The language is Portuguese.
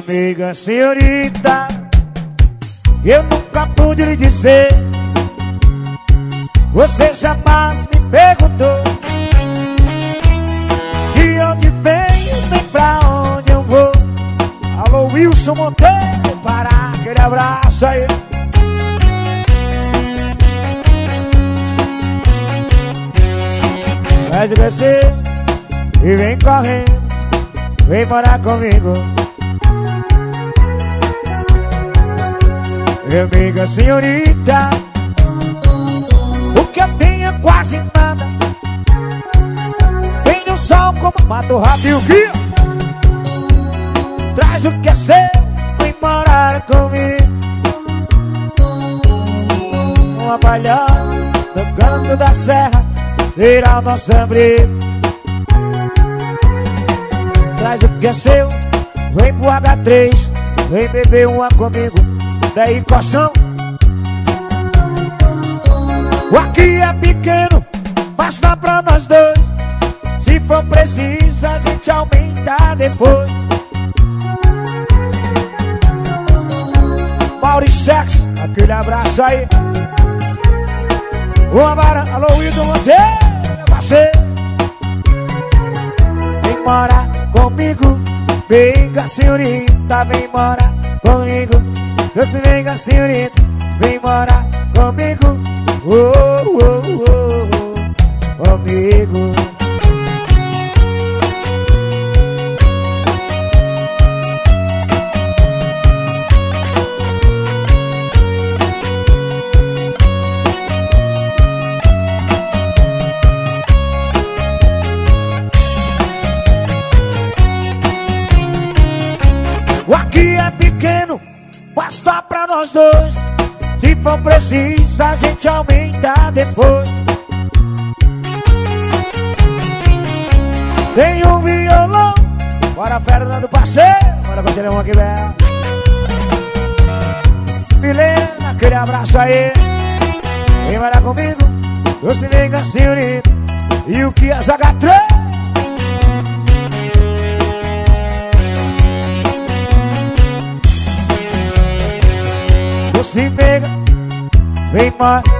amiga senhorita, eu nunca pude lhe dizer. Você jamais me perguntou de onde venho, nem pra onde eu vou. Alô, Wilson Monteiro, para aquele abraço aí. Vai crescer e vem correndo, vem morar comigo. Minha amiga senhorita, o que eu tenho é quase nada. Vem no sol como mata o rato e o guia. Traz o que é seu, vem morar comigo. Uma palhoça no canto da serra será o nosso abrigo. Traz o que é seu, vem pro H3, vem beber uma comigo. Daí coção, o aqui é pequeno, mas dá pra nós dois. Se for preciso a gente aumenta depois. Mauriciex, aquele abraço aí. Uma vara, alô Wilton Monteiro, parceiro. Vem morar comigo, venga senhorita, vem morar comigo. Você venga senhorita, vem morar comigo. Oh, oh, oh, oh, comigo. O aqui é pequeno, mas dá pra nós dois. Se for preciso a gente aumenta depois. Tem um violão, bora Fernando parceiro, bora parceirão aqui velho. Milena, aquele abraço aí. Vem morar comigo, você venga senhorita. E o que é H3? Você pega, vem morar